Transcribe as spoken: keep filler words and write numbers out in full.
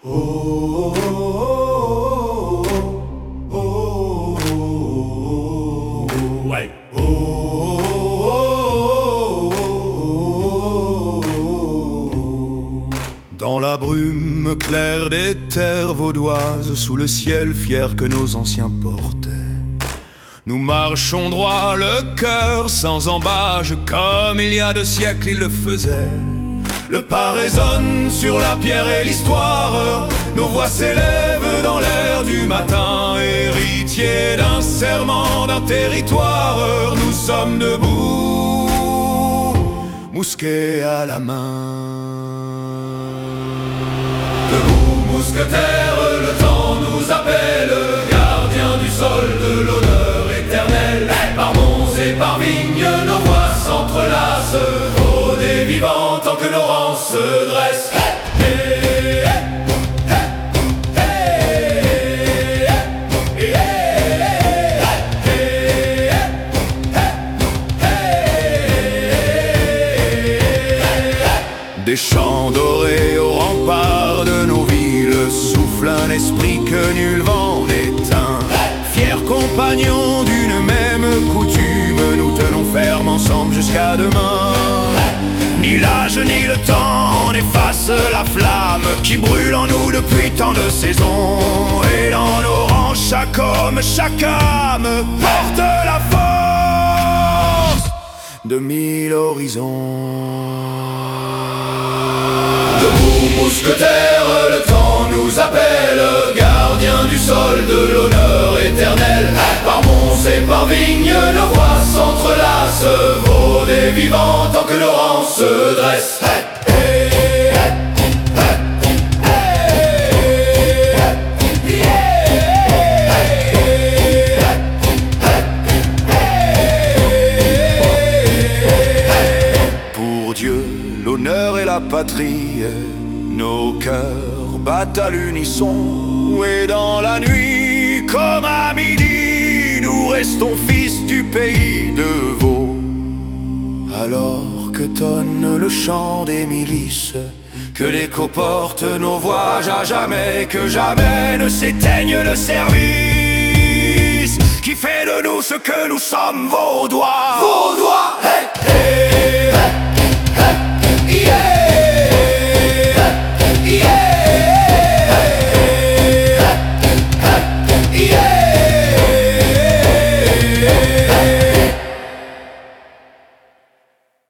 Oh, oh, oh, oh, oh, ouais. Oh, oh, oh, oh. Dans la brume claire des terres vaudoises, sous le ciel fier que nos anciens portaient, nous marchons droit le cœur sans embâche, comme il y a deux siècles ils le faisaient. Le pas résonne sur la pierre et l'histoire, nos voix s'élèvent dans l'air du matin. Héritiers d'un serment, d'un territoire, nous sommes debout, mousquet à la main. Debout, mousquetaires, le temps nous appelle, gardiens du sol, de l'honneur éternel. Par monts et par vignes, nos voix s'entrelacent, ô des vivants tant que nos rangs se dressent. Des chants dorés aux remparts de nos villes souffle un esprit que nul vent n'éteint. Fiers compagnons d'une même coutume, nous tenons ferme ensemble jusqu'à demain. Ni l'âge ni le temps n'efface la flamme qui brûle en nous depuis tant de saisons. Et dans nos rangs, chaque homme, chaque âme porte la force de mille horizons. Debout, mousquetaires, le temps nous appelle, gardiens du sol, de l'honneur éternel. Par monts et par vignes, nos voix s'entrelacent, ô des vivants tant que nos rangs se dressent. Pour Dieu, l'honneur et la patrie, nos cœurs battent à l'unisson. Et dans la nuit, comme à midi, nous restons fils du pays de Vaud. Alors que tonne le chant des milices, que l'écho porte nos voix à jamais, que jamais ne s'éteigne le service qui fait de nous ce que nous sommes, Vaudois. Vaudois, hey, hey.